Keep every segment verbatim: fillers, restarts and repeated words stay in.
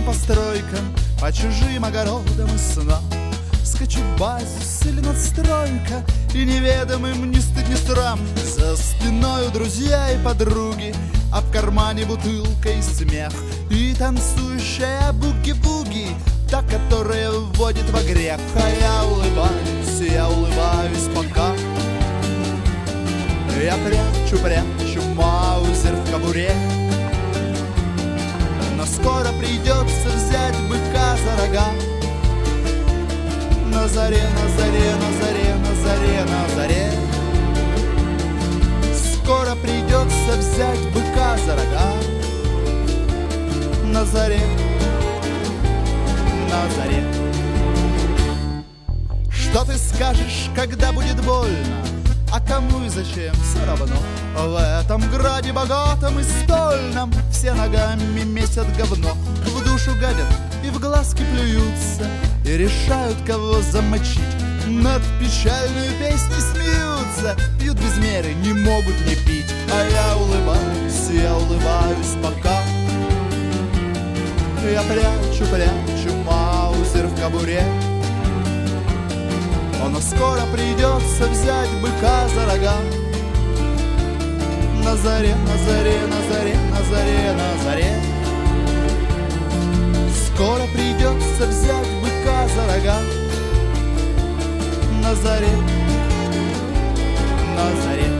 постройкам, по чужим огородам и снам. Скачет базис или надстройка, и неведомым ни стыд, ни срам. За спиною друзья и подруги, а в кармане бутылка и смех. И танцующая буги-буги, та, которая вводит во грех. А я улыбаюсь, я улыбаюсь пока. Я прячу, прячу маузер в кобуре. Но скоро придется взять быка за рога. На заре, на заре, на заре, на заре, на заре. Скоро придется взять быка за рога. На заре, на заре. Что ты скажешь, когда будет больно? А кому и зачем, все равно. В этом граде богатом и стольном все ногами месят говно. В душу гадят и в глазки плюются, и решают, кого замочить. Над печальную песню смеются, пьют без меры, не могут не пить. А я улыбаюсь, я улыбаюсь пока. Я прячу, прячу маузер в кобуре. Но скоро придется взять быка за рога. На заре, на заре, на заре, на заре, на заре. Скоро придется взять быка за рога. На заре, на заре.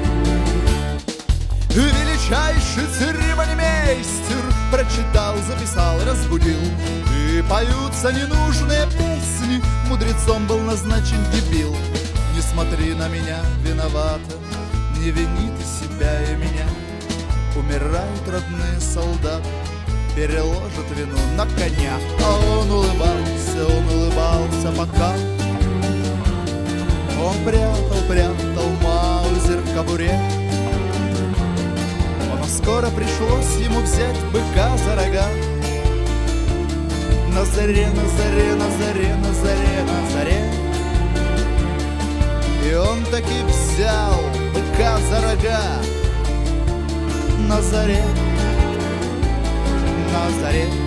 Величайший церемонимейстер прочитал, записал, разбудил. И поются ненужные песни, мудрецом был назначен дебил. Не смотри на меня виновато, не вини ты себя и меня. Умирают родные солдаты, переложат вину на коня. А он улыбался, он улыбался пока. Он прятал, прятал маузер в кобуре. Но скоро пришлось ему взять быка за рога. На заре, на заре, на заре, на заре, на заре. И он таки взял быка за рога. На заре, на заре.